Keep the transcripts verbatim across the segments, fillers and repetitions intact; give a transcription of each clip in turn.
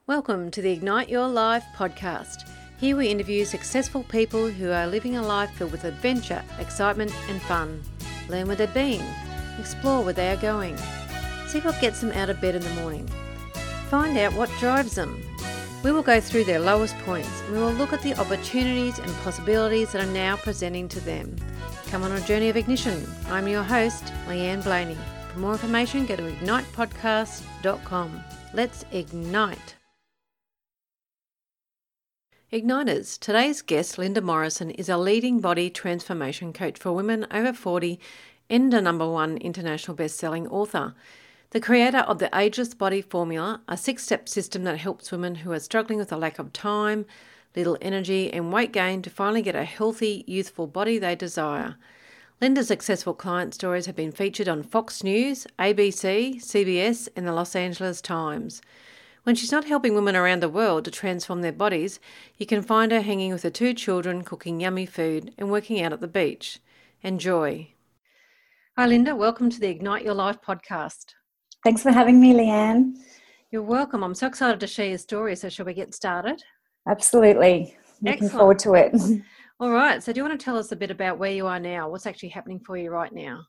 Welcome to the Ignite Your Life podcast. Here we interview successful people who are living a life filled with adventure, excitement and fun. Learn where they've been, explore where they are going, see what gets them out of bed in the morning, find out what drives them. We will go through their lowest points and we will look at the opportunities and possibilities that are now presenting to them. Come on a journey of ignition. I'm your host, Leanne Blaney. For more information, go to ignite podcast dot com. Let's ignite. Igniters, today's guest, Linda Morrison, is a leading body transformation coach for women over forty and a number one international best-selling author. The creator of the Ageless Body Formula, a six-step system that helps women who are struggling with a lack of time, little energy and weight gain to finally get a healthy, youthful body they desire. Linda's successful client stories have been featured on Fox News, A B C, C B S and the Los Angeles Times. When she's not helping women around the world to transform their bodies, you can find her hanging with her two children, cooking yummy food and working out at the beach. Enjoy. Hi Linda, welcome to the Ignite Your Life podcast. Thanks for having me, Leanne. You're welcome. I'm so excited to share your story, so shall we get started? Absolutely. Looking Excellent. forward to it. All right, so do you want to tell us a bit about where you are now? What's actually happening for you right now?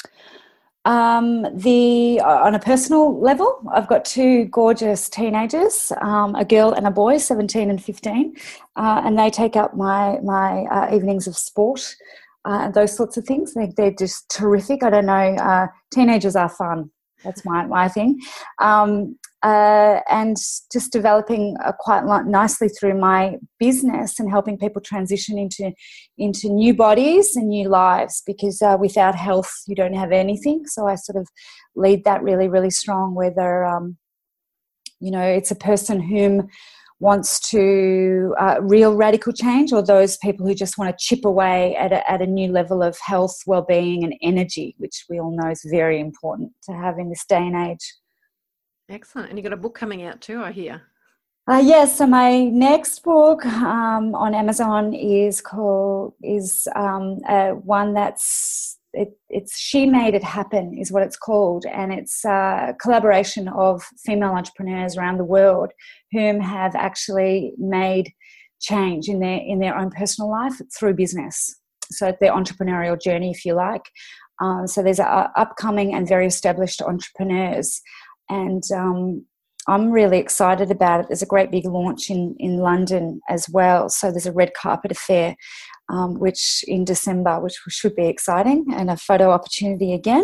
Um, the on a personal level, I've got two gorgeous teenagers, um, a girl and a boy, seventeen and fifteen, uh, and they take up my my uh, evenings of sport uh, and those sorts of things. They, they're just terrific. I don't know, uh, teenagers are fun. That's my my thing, um, uh, and just developing uh, quite nicely through my business and helping people transition into into new bodies and new lives. Because uh, without health, you don't have anything. So I sort of lead that really, really strong. Whether um, you know, it's a person whom wants to uh, real radical change, or those people who just want to chip away at a, at a new level of health, well-being and energy, which we all know is very important to have in this day and age. Excellent. And you've got a book coming out too, I hear. Uh, yes, so my next book um, on Amazon is called, is um, uh, one that's, It, it's She Made It Happen is what it's called, and it's a collaboration of female entrepreneurs around the world whom have actually made change in their in their own personal life through business. So their entrepreneurial journey, if you like. Um, so there's a, upcoming and very established entrepreneurs, and um, I'm really excited about it. There's a great big launch in, in London as well. So there's a red carpet affair, um, which in December, which should be exciting, and a photo opportunity again.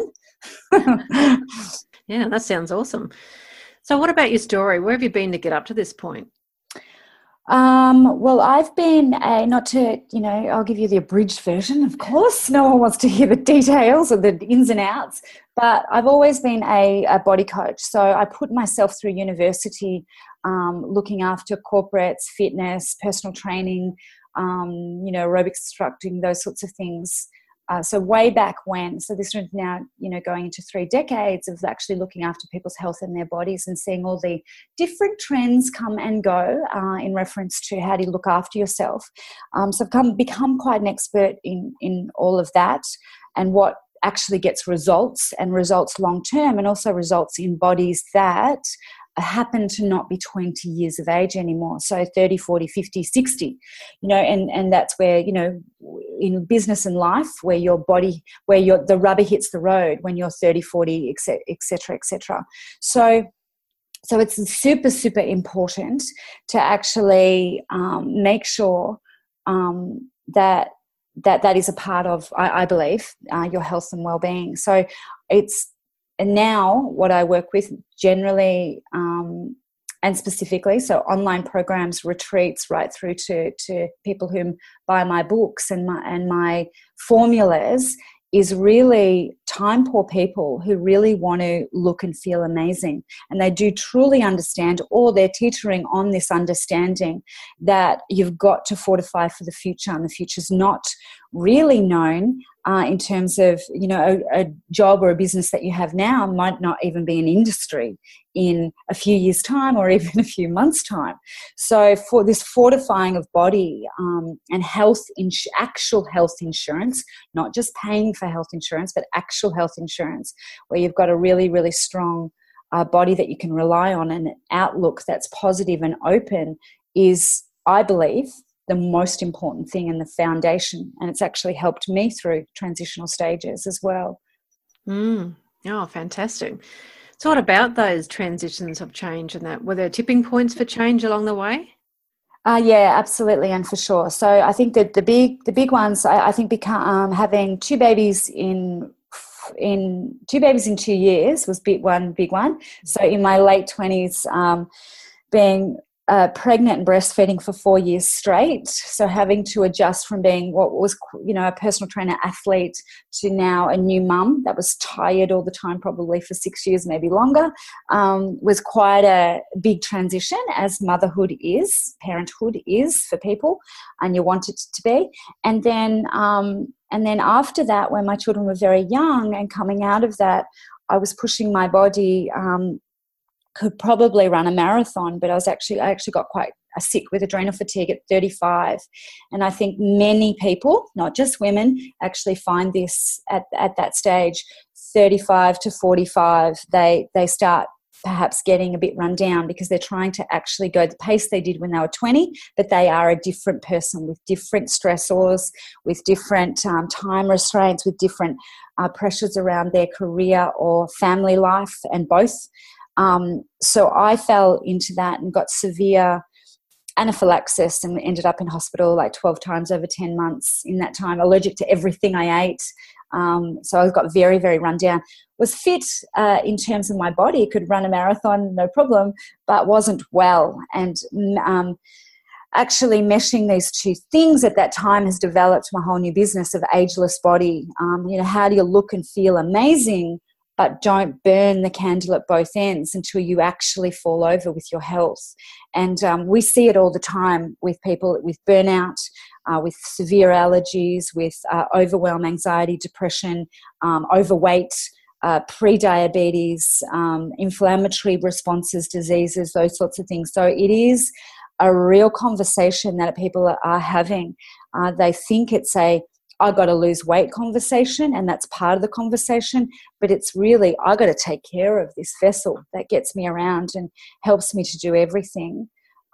Yeah, that sounds awesome. So what about your story? Where have you been to get up to this point? Um, well, I've been a, not to, you know, I'll give you the abridged version, of course. No one wants to hear the details or the ins and outs, but I've always been a, a body coach. So I put myself through university, um, looking after corporates, fitness, personal training, um, you know, aerobics instructing, those sorts of things. Uh, so way back when, so this is now, you know, going into three decades of actually looking after people's health and their bodies and seeing all the different trends come and go uh, in reference to how do you look after yourself. Um, so I've come, become quite an expert in, in all of that and what actually gets results and results long term, and also results in bodies that happen to not be twenty years of age anymore. So thirty, forty, fifty, sixty, you know, and, and that's where, you know, in business and life, where your body, where your, the rubber hits the road when you're thirty, forty, et cetera, et cetera, et cetera. So, so it's super, super important to actually um, make sure um, that, that that is a part of, I, I believe, uh, your health and well-being. So it's, and now what I work with generally um, and specifically, so online programs, retreats, right through to, to people who buy my books and my, and my formulas, is really time poor people who really want to look and feel amazing. And they do truly understand, or they're teetering on this understanding that you've got to fortify for the future, and the future's not really known uh, in terms of, you know, a, a job or a business that you have now might not even be an industry in a few years' time or even a few months' time. So for this fortifying of body um, and health, ins- actual health insurance, not just paying for health insurance, but actual health insurance, where you've got a really, really strong a body that you can rely on, and an outlook that's positive and open is, I believe, the most important thing and the foundation. And it's actually helped me through transitional stages as well. Mm. Oh, fantastic. So what about those transitions of change and that? Were there tipping points for change along the way? Uh, yeah, absolutely, and for sure. So I think that the big, the big ones, I, I think, become um, having two babies in in two babies in two years was big one, big one. So in my late twenties, um, being uh, pregnant and breastfeeding for four years straight, so having to adjust from being what was, you know, a personal trainer athlete to now a new mum that was tired all the time, probably for six years, maybe longer, um, was quite a big transition, as motherhood is, parenthood is for people, and you want it to be. And then, um, and then after that, when my children were very young and coming out of that, I was pushing my body. Um, could probably run a marathon, but I was actually, I actually got quite sick with adrenal fatigue at thirty-five. And I think many people, not just women, actually find this at, at that stage, thirty-five to forty-five, they, they start perhaps getting a bit run down because they're trying to actually go the pace they did when they were twenty, but they are a different person with different stressors, with different um, time restraints, with different uh, pressures around their career or family life, and both. Um, so I fell into that and got severe anaphylaxis and ended up in hospital like twelve times over ten months in that time, allergic to everything I ate. Um, so I got very, very run down. Was fit uh, in terms of my body, could run a marathon, no problem, but wasn't well. And um, actually meshing these two things at that time has developed my whole new business of Ageless Body. Um, you know, how do you look and feel amazing, but don't burn the candle at both ends until you actually fall over with your health. And um, we see it all the time with people with burnout, uh, with severe allergies, with uh, overwhelm, anxiety, depression, um, overweight, uh, pre-diabetes, um, inflammatory responses, diseases, those sorts of things. So it is a real conversation that people are having. Uh, they think it's a I got to lose weight conversation, and that's part of the conversation, but it's really, I got to take care of this vessel that gets me around and helps me to do everything.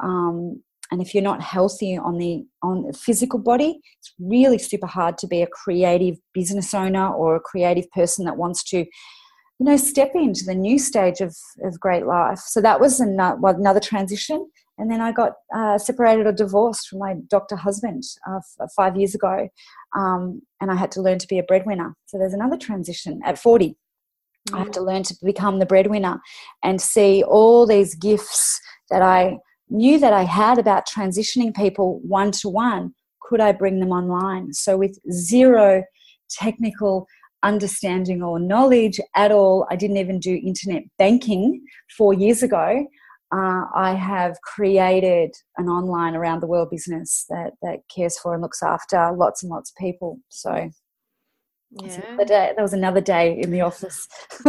Um, and if you're not healthy on the on the physical body, it's really super hard to be a creative business owner or a creative person that wants to, you know, step into the new stage of, of great life. So that was another, another transition. And then I got uh, separated or divorced from my doctor husband uh, f- five years ago, um, and I had to learn to be a breadwinner. So there's another transition at forty. Mm. I had to learn to become the breadwinner and see all these gifts that I knew that I had about transitioning people one-to-one. Could I bring them online? So with zero technical understanding or knowledge at all, I didn't even do internet banking four years ago. Uh, I have created an online around the world business that, that cares for and looks after lots and lots of people. So yeah. Day, that was another day in the office.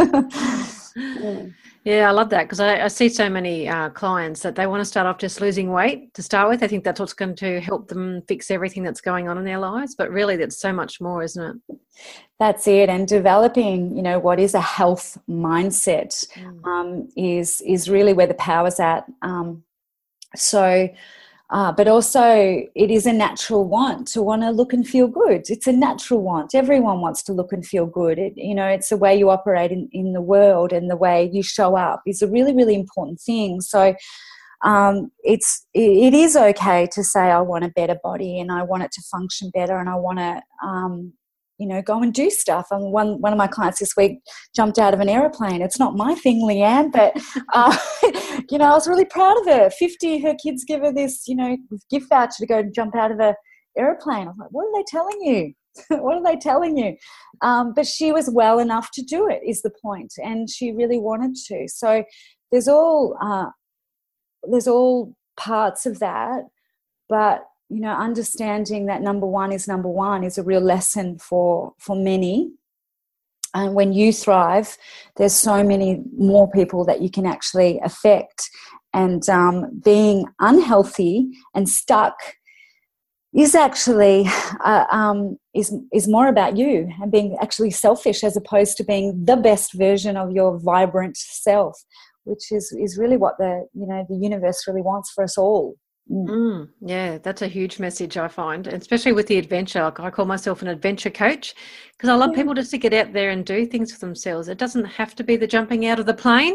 yeah. yeah, I love that, because I, I see so many uh, clients that they want to start off just losing weight to start with. I think that's what's going to help them fix everything that's going on in their lives. But really, that's so much more, isn't it? That's it. And developing, you know, what is a health mindset mm. um, is is really where the power's at. Um, so, uh, but also it is a natural want to want to look and feel good. It's a natural want. Everyone wants to look and feel good. It, you know, it's the way you operate in, in the world, and the way you show up is a really, really important thing. So um, it's it, it is okay to say I want a better body and I want it to function better and I want to um, you know, go and do stuff. And one one of my clients this week jumped out of an aeroplane. It's not my thing, Leanne, but, uh, you know, I was really proud of her. fifty, her kids give her this, you know, gift voucher to go and jump out of an aeroplane. I was like, what are they telling you? What are they telling you? Um, but she was well enough to do it, is the point. And she really wanted to. So there's all, uh, there's all parts of that, but you know, understanding that number one is number one is a real lesson for, for many. And when you thrive, there's so many more people that you can actually affect. And um, being unhealthy and stuck is actually uh, um, is is more about you and being actually selfish, as opposed to being the best version of your vibrant self, which is is really what the you know the universe really wants for us all. Mm. Mm, yeah, that's a huge message, I find, especially with the adventure. Like, I call myself an adventure coach because I love Yeah. people just to get out there and do things for themselves. It doesn't have to be the jumping out of the plane.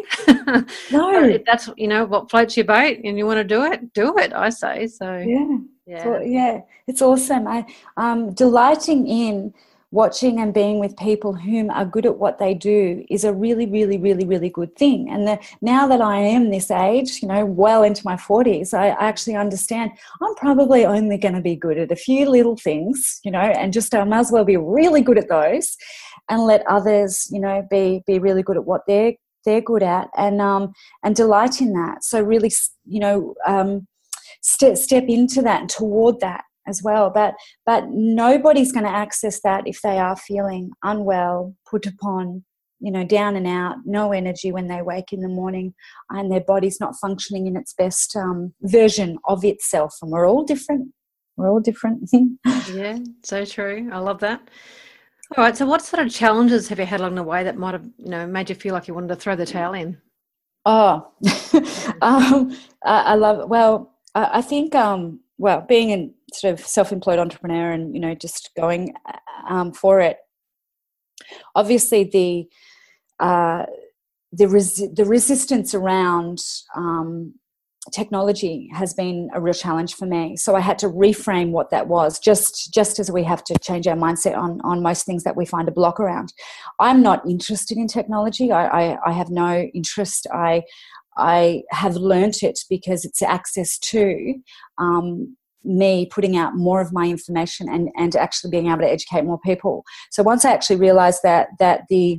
But No. if that's, you know, what floats your boat and you want to do it, do it, I say. So, Yeah. So yeah. yeah, it's awesome. I um delighting in watching and being with people whom are good at what they do is a really, really, really, really good thing. And the, now that I am this age, you know, well into my forties, I, I actually understand I'm probably only going to be good at a few little things, you know, and just I might as well be really good at those, and let others, you know, be be really good at what they're they're good at, and um and delight in that. So really, you know, um. Step, step into that and toward that as well. But but nobody's going to access that if they are feeling unwell, put upon, you know, down and out, no energy when they wake in the morning, and their body's not functioning in its best um, version of itself. And we're all different. We're all different. Yeah, so true. I love that. All right. So what sort of challenges have you had along the way that might have, you know, made you feel like you wanted to throw the towel in? Oh, um, I, I love. Well, I, I think. Um, well, being a sort of self-employed entrepreneur, and you know, just going um, for it. Obviously, the uh, the resi- the resistance around um, technology has been a real challenge for me. So I had to reframe what that was, just just as we have to change our mindset on on most things that we find a block around. I'm not interested in technology. I, I, I have no interest. I I have learnt it because it's access to um, me putting out more of my information and, and actually being able to educate more people. So once I actually realised that that the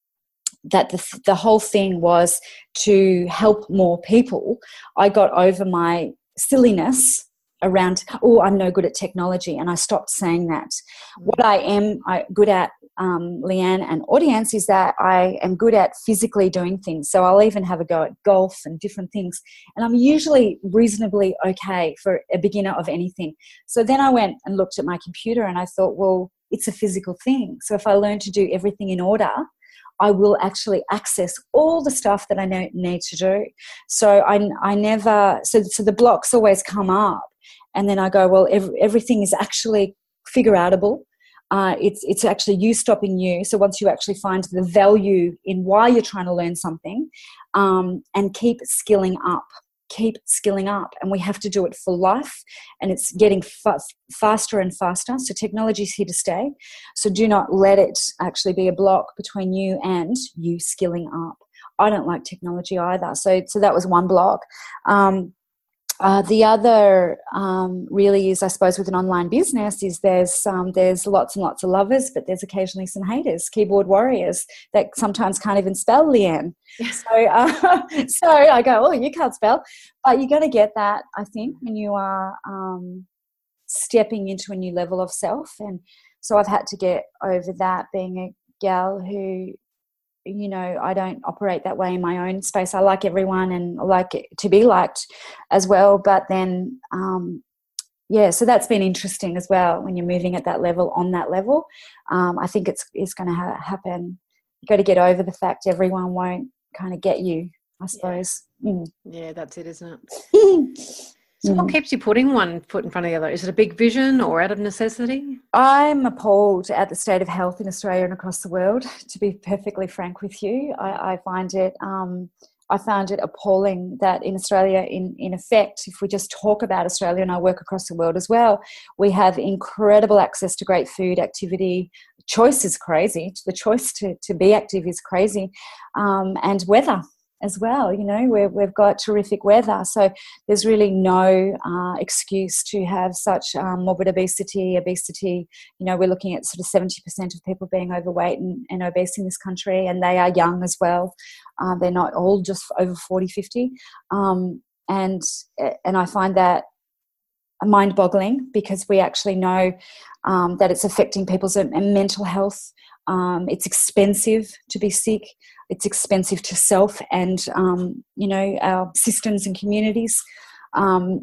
that the, the whole thing was to help more people, I got over my silliness around, oh, I'm no good at technology, and I stopped saying that. Mm. What I am I, good at, um, Leanne and audience, is that I am good at physically doing things. So I'll even have a go at golf and different things, and I'm usually reasonably okay for a beginner of anything. So then I went and looked at my computer and I thought, well, it's a physical thing. So if I learn to do everything in order, I will actually access all the stuff that I need to do. So I, I never, so, so the blocks always come up, and then I go, well, every, everything is actually figure outable. Uh, it's, it's actually you stopping you. So once you actually find the value in why you're trying to learn something, um, and keep skilling up. Keep skilling up, and we have to do it for life, and it's getting fa- faster and faster. So technology is here to stay, so do not let it actually be a block between you and you skilling up. I don't like technology either, so so that was one block. um, Uh, the other um, really is, I suppose, with an online business, is there's um, there's lots and lots of lovers, but there's occasionally some haters, keyboard warriors that sometimes can't even spell, Leanne. So, uh, so I go, oh, you can't spell, but you're going to get that, I think, when you are um, stepping into a new level of self. And so I've had to get over that, being a gal who, you know, I don't operate that way in my own space. I like everyone and I like it to be liked as well. But then, um, yeah, so that's been interesting as well when you're moving at that level, on that level. Um, I think it's, it's going to ha- happen. You've got to get over the fact everyone won't kind of get you, I suppose. Yeah, mm. yeah, that's it, isn't it? So what keeps you putting one foot in front of the other? Is it a big vision or out of necessity? I'm appalled at the state of health in Australia and across the world, to be perfectly frank with you. I, I find it um, I found it appalling that in Australia, in, in effect, if we just talk about Australia, and I work across the world as well, we have incredible access to great food, activity. Choice is crazy. The choice to, to be active is crazy. Um, and weather as well, you know, we're, we've got terrific weather. So there's really no uh, excuse to have such um, morbid obesity, obesity. You know, we're looking at sort of seventy percent of people being overweight and, and obese in this country, and they are young as well. Uh, they're not all just over forty, fifty. Um, and, and I find that mind-boggling, because we actually know um, that it's affecting people's mental health. Um, it's expensive to be sick. It's expensive to self and, um, you know, our systems and communities. Um,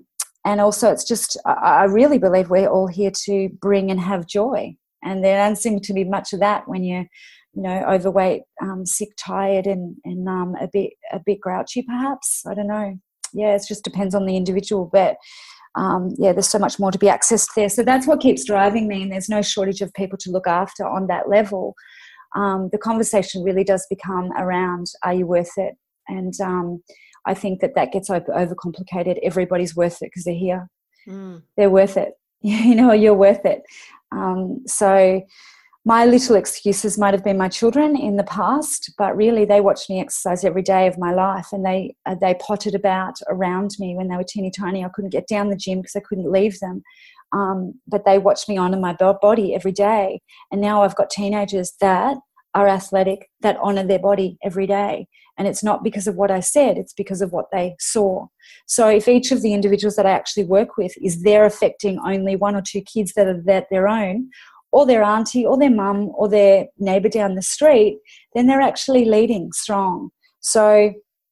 and also it's just, I, I really believe we're all here to bring and have joy. And there doesn't seem to be much of that when you're, you know, overweight, um, sick, tired, and, and um, a bit a bit grouchy perhaps. I don't know. Yeah, it just depends on the individual. But, um, yeah, there's so much more to be accessed there. So that's what keeps driving me, and there's no shortage of people to look after on that level. Um, the conversation really does become around, are you worth it? And um, I think that that gets over- overcomplicated. Everybody's worth it because they're here. Mm. They're worth it. You know, you're worth it. Um, so my little excuses might have been my children in the past, but really they watched me exercise every day of my life, and they uh, they potted about around me when they were teeny tiny. I couldn't get down the gym because I couldn't leave them. Um, but they watched me honour my body every day. And now I've got teenagers that are athletic, that honour their body every day. And it's not because of what I said, it's because of what they saw. So if each of the individuals that I actually work with is they're affecting only one or two kids that are that their own, or their auntie or their mum or their neighbour down the street, then they're actually leading strong. So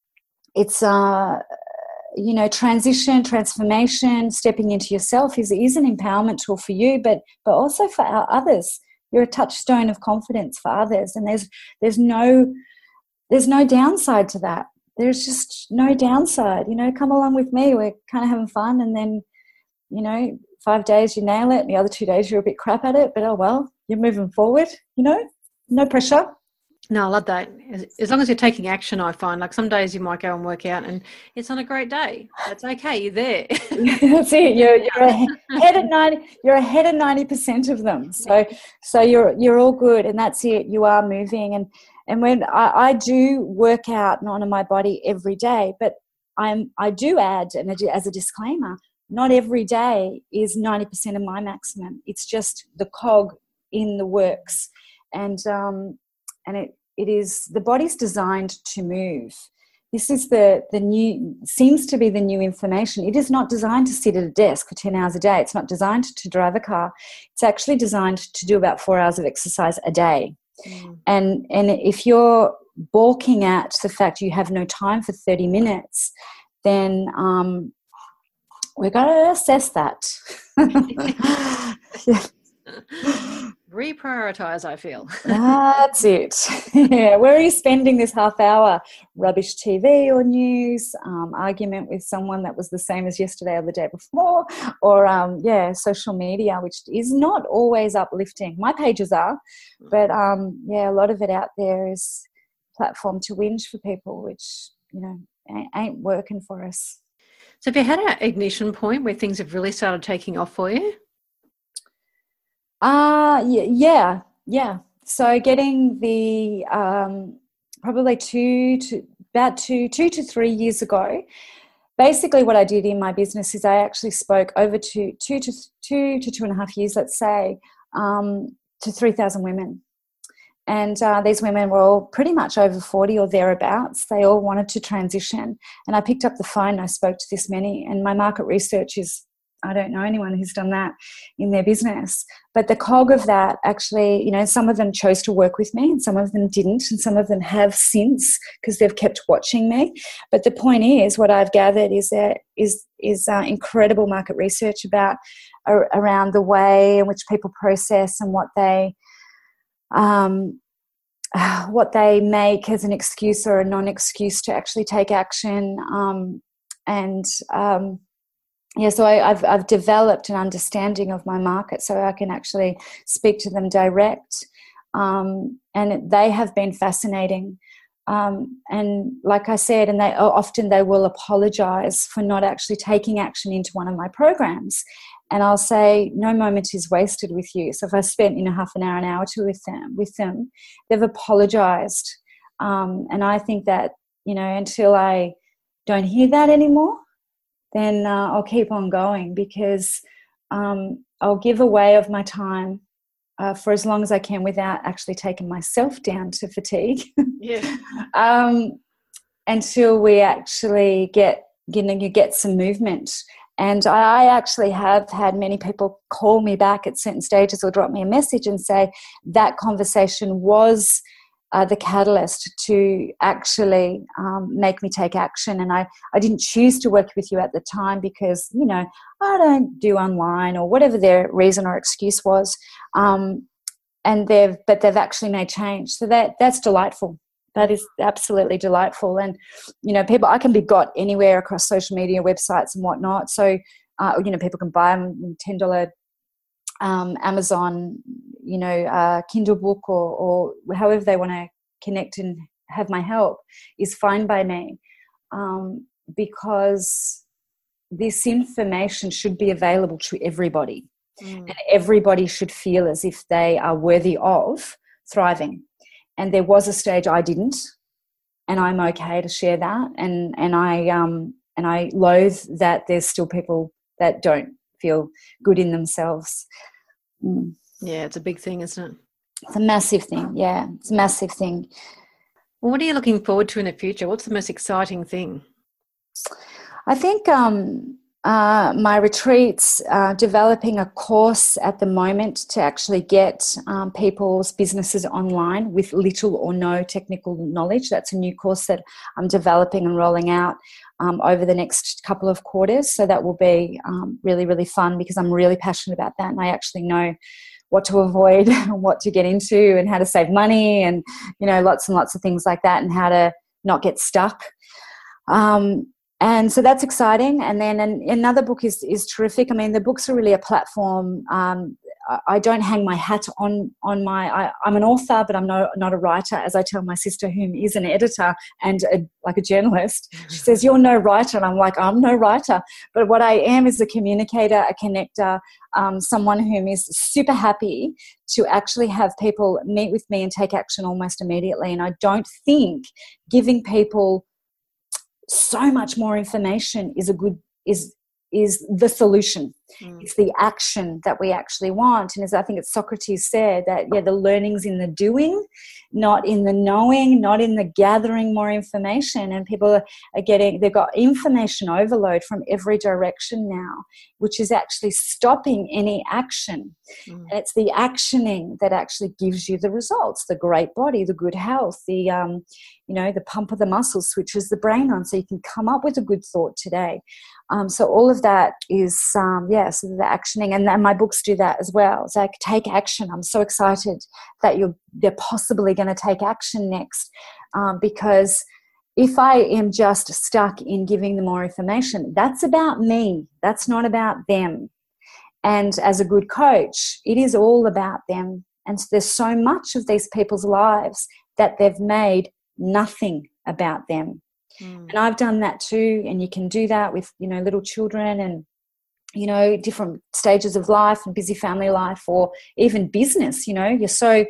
it's, uh, you know, transition, transformation, stepping into yourself is, is an empowerment tool for you, but but also for our others. You're a touchstone of confidence for others, and there's there's no there's no downside to that. There's just no downside. You know, come along with me. We're kind of having fun, and then, you know, five days you nail it, and the other two days you're a bit crap at it, but oh well, you're moving forward, you know, no pressure. No, I love that. As long as you're taking action, I find, like, some days you might go and work out and it's not a great day. That's okay. You're there. That's it. You're, you're ahead of ninety. You're ahead of ninety percent of them. So, so you're you're all good, and that's it. You are moving, and and when I, I do work out and honour my body every day, but I'm I do add, and as a disclaimer, not every day is ninety percent of my maximum. It's just the cog in the works, and um. And it, it is, the body's designed to move. This is the, the new, seems to be the new information. It is not designed to sit at a desk for ten hours a day. It's not designed to drive a car. It's actually designed to do about four hours of exercise a day. Mm. And, and if you're balking at the fact you have no time for thirty minutes, then um, we're going to assess that. Yeah. Reprioritize, I feel. That's it. Yeah. Where are you spending this half hour? Rubbish T V or news, um, argument with someone that was the same as yesterday or the day before, or, um, yeah, social media, which is not always uplifting. My pages are, but, um, yeah, a lot of it out there is platform to whinge for people, which, you know, ain't working for us. So have you had an ignition point where things have really started taking off for you? Uh, yeah, yeah. So getting the, um, probably two to, about two, two to three years ago, basically what I did in my business is I actually spoke over to two to two to two and a half years, let's say, um, to three thousand women. And uh, these women were all pretty much over forty or thereabouts. They all wanted to transition. And I picked up the phone and I spoke to this many. And my market research is, I don't know anyone who's done that in their business. But the cog of that actually, you know, some of them chose to work with me and some of them didn't, and some of them have since because they've kept watching me. But the point is, what I've gathered is that is is uh, incredible market research about uh, around the way in which people process and what they um, what they make as an excuse or a non-excuse to actually take action. Um, and um, Yeah, so I, I've I've developed an understanding of my market, so I can actually speak to them direct, um, and they have been fascinating. Um, and like I said, and they often they will apologise for not actually taking action into one of my programs, and I'll say no moment is wasted with you. So if I spent you know half an hour, an hour or two with them, with them, they've apologised, um, and I think that you know until I don't hear that anymore, then uh, I'll keep on going, because um, I'll give away of my time uh, for as long as I can without actually taking myself down to fatigue. Yeah. um, until we actually get, you know, you get some movement. And I actually have had many people call me back at certain stages or drop me a message and say that conversation was uh, the catalyst to actually um, make me take action. And I, I didn't choose to work with you at the time because, you know, I don't do online or whatever their reason or excuse was. Um, and they've, but they've actually made change. So that that's delightful. That is absolutely delightful. And, you know, people, I can be got anywhere across social media, websites and whatnot. So, uh, you know, people can buy them ten dollars um, Amazon, you know, uh, Kindle book or, or however they want to connect and have my help is fine by me, um, because this information should be available to everybody. Mm. And everybody should feel as if they are worthy of thriving. And there was a stage I didn't, and I'm okay to share that. And and I um and I loathe that there's still people that don't feel good in themselves. Mm. Yeah, it's a big thing, isn't it? It's a massive thing. Yeah, it's a massive thing. Well, what are you looking forward to in the future? What's the most exciting thing? I think um, uh, my retreats, uh, developing a course at the moment to actually get um, people's businesses online with little or no technical knowledge. That's a new course that I'm developing and rolling out um, over the next couple of quarters. So that will be um, really, really fun because I'm really passionate about that, and I actually know what to avoid, what to get into, and how to save money, and, you know, lots and lots of things like that, and how to not get stuck. Um, And so that's exciting. And then an, another book is is terrific. I mean, the books are really a platform. Um, I, I don't hang my hat on on my. I, I'm an author, but I'm not not a writer. As I tell my sister, whom is an editor and a, like a journalist, she says, "You're no writer," and I'm like, "I'm no writer." But what I am is a communicator, a connector, um, someone whom is super happy to actually have people meet with me and take action almost immediately. And I don't think giving people so much more information is a good is is the solution. Mm. It's the action that we actually want. And as I think it's Socrates said, that yeah, the learning's in the doing, not in the knowing, not in the gathering more information. And people are, are getting, they've got information overload from every direction now, which is actually stopping any action. Mm. And it's the actioning that actually gives you the results, the great body, the good health, the um, you know, the pump of the muscles switches the brain on so you can come up with a good thought today. Um, so all of that is, um, yeah, so the actioning, and, and my books do that as well. So I could take action. I'm so excited that you're they're possibly going to take action next, um, because if I am just stuck in giving them more information, that's about me. That's not about them. And as a good coach, it is all about them. And so there's so much of these people's lives that they've made nothing about them. Mm. And I've done that too, and you can do that with, you know, little children and, you know, different stages of life and busy family life, or even business. You know, you're so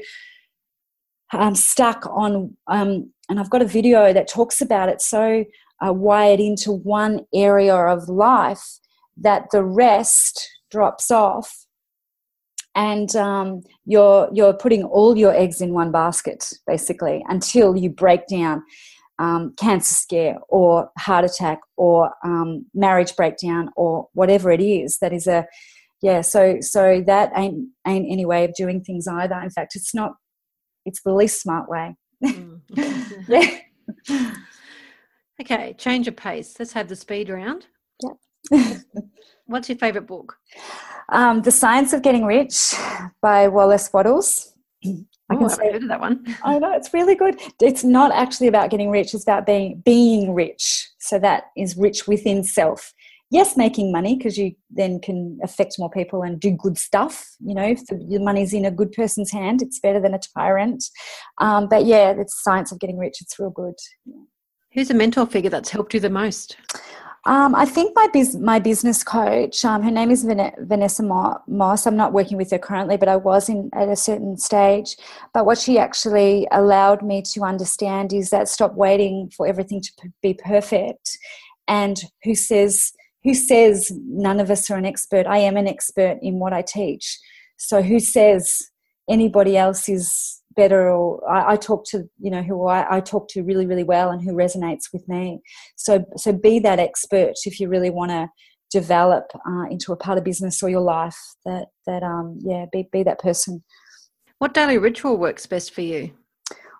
um, stuck on, um, and I've got a video that talks about it, so uh, wired into one area of life that the rest drops off. And um, you're you're putting all your eggs in one basket, basically, until you break down um, cancer scare or heart attack or um, marriage breakdown or whatever it is. That is a yeah. So so that ain't ain't any way of doing things either. In fact, it's not. It's the least smart way. Mm. Yeah. Okay, change of pace. Let's have the speed round. Yeah. What's your favourite book? Um, The Science of Getting Rich by Wallace Wattles. I can oh, say, I've heard of that one. I know, it's really good. It's not actually about getting rich. It's about being being rich. So that is rich within self. Yes, making money, because you then can affect more people and do good stuff. You know, if the, your money's in a good person's hand, it's better than a tyrant. Um, but yeah, it's Science of Getting Rich. It's real good. Who's a mentor figure that's helped you the most? Um, I think my biz- my business coach, um, her name is Van- Vanessa Moss. I'm not working with her currently, but I was in at a certain stage. But what she actually allowed me to understand is that stop waiting for everything to p- be perfect. And who says who says none of us are an expert? I am an expert in what I teach. So who says anybody else is better? Or I, I talk to, you know, who I, I talk to really, really well and who resonates with me. So, so be that expert if you really want to develop uh, into a part of business or your life. That that um yeah, be be that person. What daily ritual works best for you?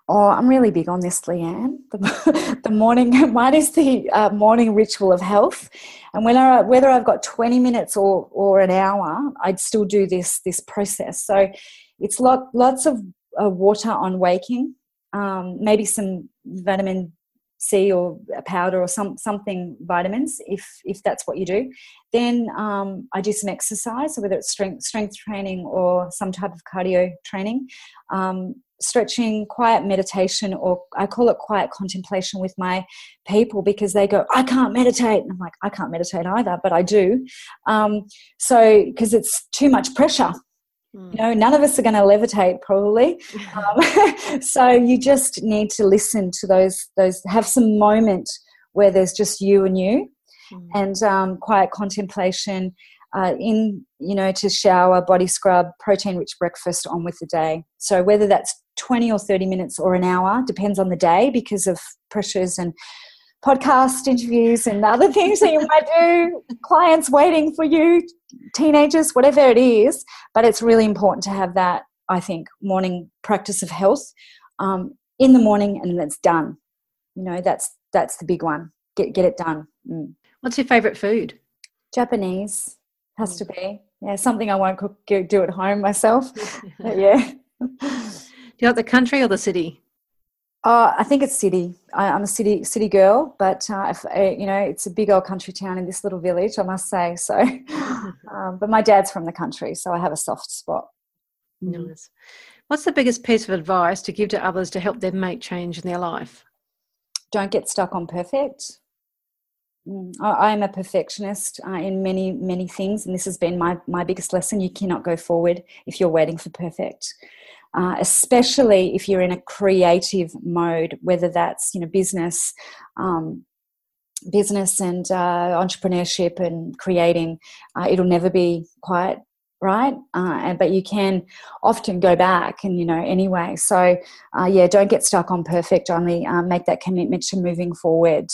Oh, I'm really big on this, Leanne. The, the morning, mine is the uh, morning ritual of health. And when I, whether I've got twenty minutes or, or an hour, I'd still do this, this process. So it's lot, lots of uh, water on waking, um, maybe some vitamin C or a powder or some something vitamins if if that's what you do. Then um, I do some exercise, so whether it's strength strength training or some type of cardio training, um, stretching, quiet meditation, or I call it quiet contemplation with my people, because they go, I can't meditate, and I'm like, I can't meditate either, but I do. Um, so because it's too much pressure. You know, none of us are going to levitate probably. Um, so you just need to listen to those, those, have some moment where there's just you and you mm. and um, quiet contemplation uh, in, you know, to shower, body scrub, protein-rich breakfast on with the day. So whether that's twenty or thirty minutes or an hour, depends on the day because of pressures and podcast interviews and other things that you might do, clients waiting for you, teenagers, whatever it is. But it's really important to have that, I think, morning practice of health um, in the morning, and then it's done. You know, that's that's the big one. Get get it done. Mm. What's your favourite food? Japanese. Has to be. Yeah, something I won't cook, do at home myself. But yeah. Do you like the country or the city? Uh, I think it's city. I, I'm a city city girl, but uh, if, uh, you know, it's a big old country town in this little village, I must say. So, um, but my dad's from the country, so I have a soft spot. Nice. What's the biggest piece of advice to give to others to help them make change in their life? Don't get stuck on perfect. I am a perfectionist uh, in many, many things, and this has been my, my biggest lesson. You cannot go forward if you're waiting for perfect. Uh, especially if you're in a creative mode, whether that's, you know, business, um, business and uh, entrepreneurship and creating, uh, it'll never be quite right. Uh, and, but you can often go back and, you know, anyway. So, uh, yeah, don't get stuck on perfect. Only uh, make that commitment to moving forward.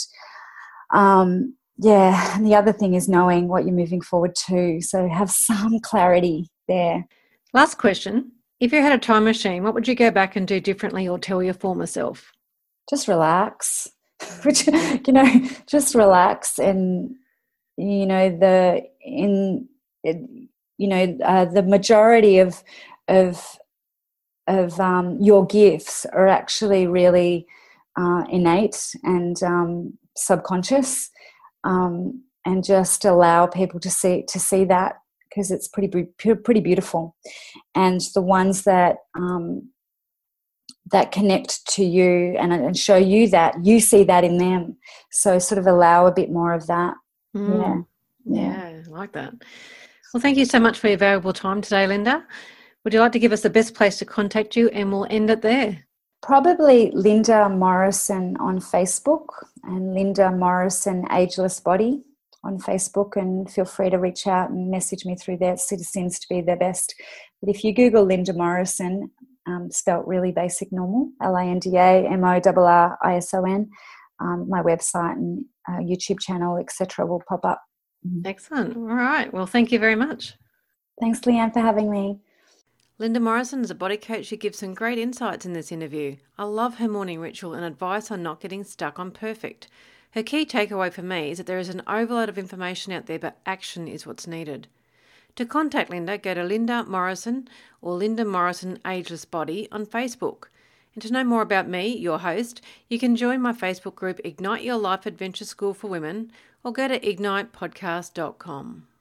Um, yeah, and the other thing is knowing what you're moving forward to. So have some clarity there. Last question. If you had a time machine, what would you go back and do differently or tell your former self? Just relax. Which, you know, just relax. And, you know, the, in, you know, uh, the majority of, of, of um, your gifts are actually really uh, innate and um, subconscious, um, and just allow people to see, to see that. Because it's pretty pretty beautiful, and the ones that um, that connect to you and, and show you that you see that in them. So sort of allow a bit more of that. Mm. Yeah, yeah, yeah, I like that. Well, thank you so much for your valuable time today, Linda. Would you like to give us the best place to contact you, and we'll end it there? Probably Linda Morrison on Facebook and Linda Morrison Ageless Body on Facebook, and feel free to reach out and message me through there. It seems to be the best. But if you Google Linda Morrison, um, spelt really basic normal, L A N D A M O R R I S O N, um, my website and uh, YouTube channel, et cetera will pop up. Excellent. All right. Well, thank you very much. Thanks, Leanne, for having me. Linda Morrison is a body coach who gives some great insights in this interview. I love her morning ritual and advice on not getting stuck on perfect. Her key takeaway for me is that there is an overload of information out there, but action is what's needed. To contact Linda, go to Linda Morrison or Linda Morrison Ageless Body on Facebook. And to know more about me, your host, you can join my Facebook group Ignite Your Life Adventure School for Women, or go to ignite podcast dot com.